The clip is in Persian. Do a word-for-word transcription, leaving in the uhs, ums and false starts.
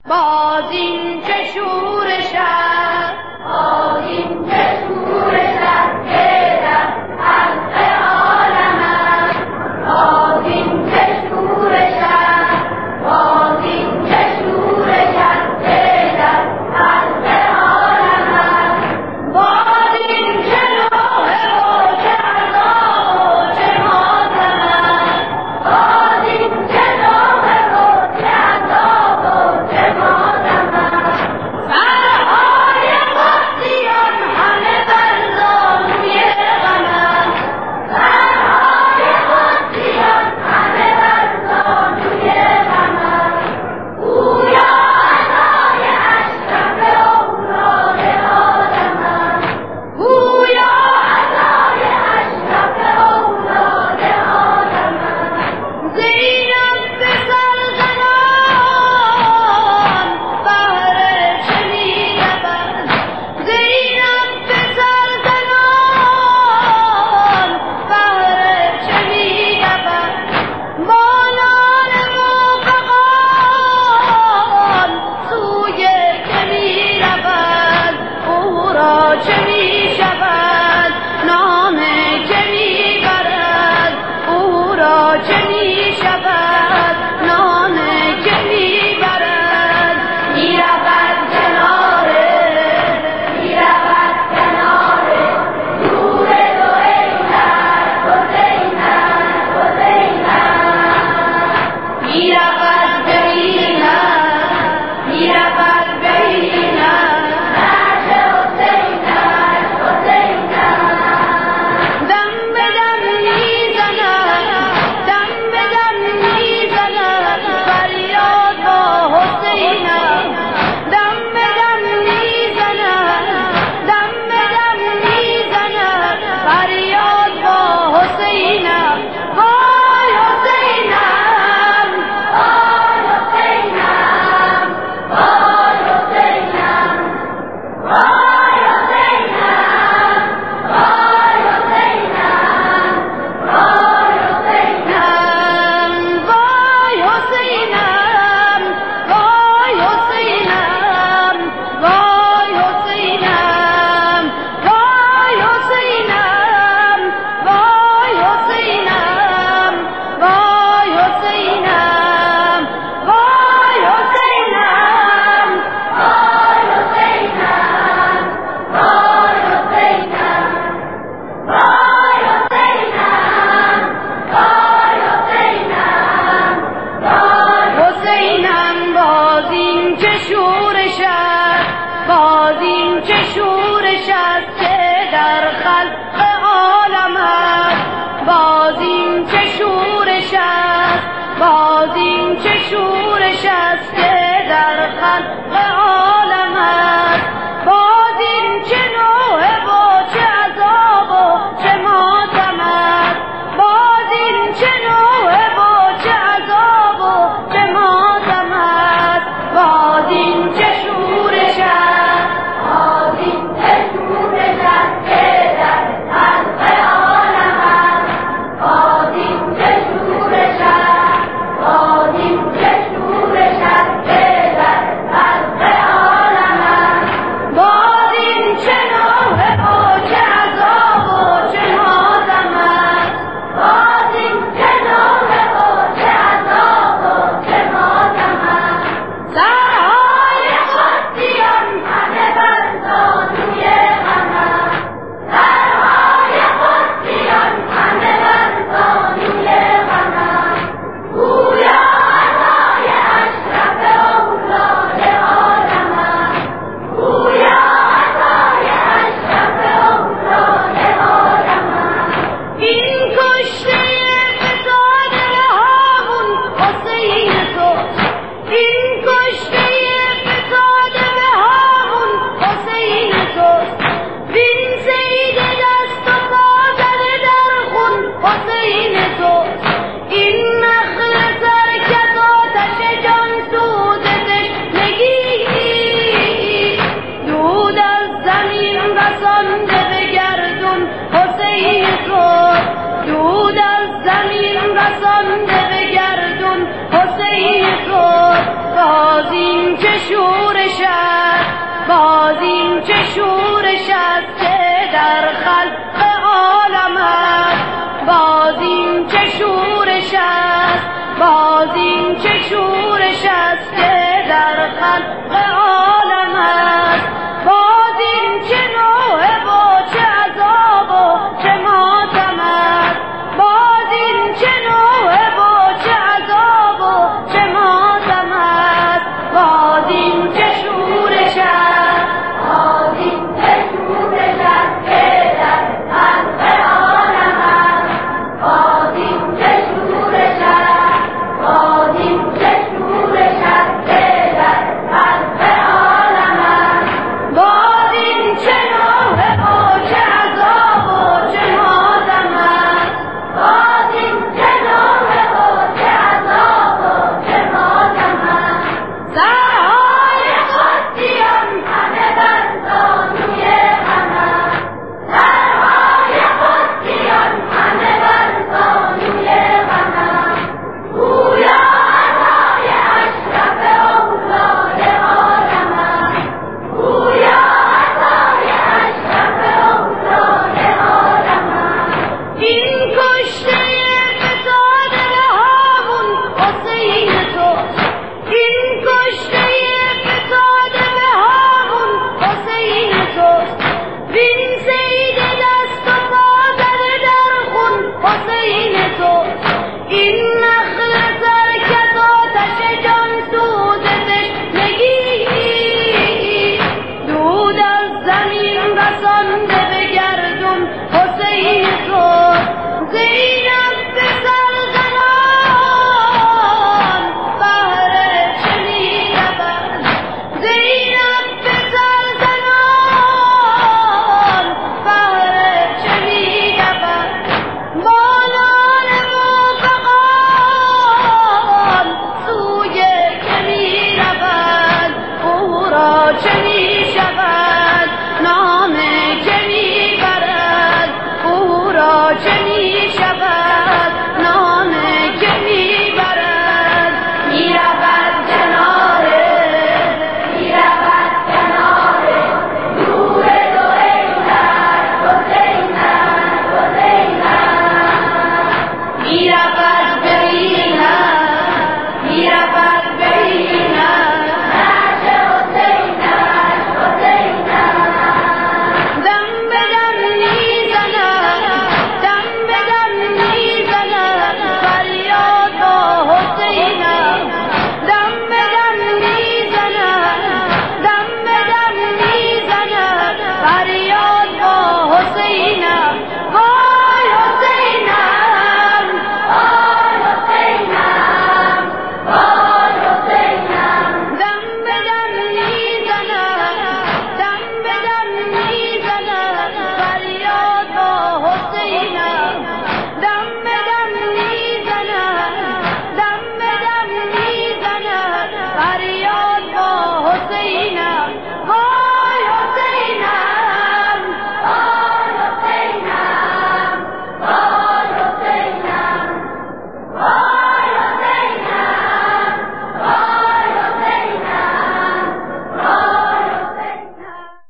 باز این چه شورش است، باز این چه شورش است که در حلق عالم است. باز این چه شورش است، باز این چه شورش است که در حلق عالم است. باز این چه نوحه و چه عذاب و چه ماتم است. باز این چه نوحه و چه عذاب و چه ماتم است. سرهای قدسیان همه بر زانوی غم است. سرهای قدسیان همه بر زانوی غم است. گویا عزای اشرف اولاد آدم است. گویا عزای اشرف اولاد آدم است. زینب به سرزنان بهر چه می‌رود؟ زینب به سرزنان بهر چه می‌رود؟ با ناله و فغان سوی که می‌رود؟ او را چه می‌شود؟ نام که می‌برد؟ او را چه می‌شود؟ نام که می‌برد؟ می‌رود کناره، می‌رود کناره نور دو عینت حسینت حسینت. می‌رود ببیند، می‌رود ببیند نعش حسینت حسینت. دم به دم می‌زند، دم به دم می‌زند فریاد با حسینت. دم به دم می‌زند، دم به دم می‌زند فریاد با حسینت. وای حسینم، وای حسینم، وای حسینم، وای حسینم، وای حسینم، وای حسینم، وای حسینم، وای حسینم، وای حسینم، وای حسینم، وای حسینم، وای حسینم، وای حسینم، وای حسینم، وای حسینم، وای حسینم، وای حسینم، وای حسینم. باز این چه شورش است، باز این چه شورش است که در خلق عالم است. باز این چه شورش است، باز این چه شورش است که در خلق عالم است. باز این چه نوحه و چه عذاب و چه ماتم است. باز این چه نوحه و چه عذاب و چه ماتم است. باز این چه شورش است، باز این چه شورش است که در خلق عالم است. باز این چه شورش است، باز این چه شورش است که در خلق شورش است، باز این چه شورش است که در خلق عالم است، باز این چه شورش است، باز این چه شورش است که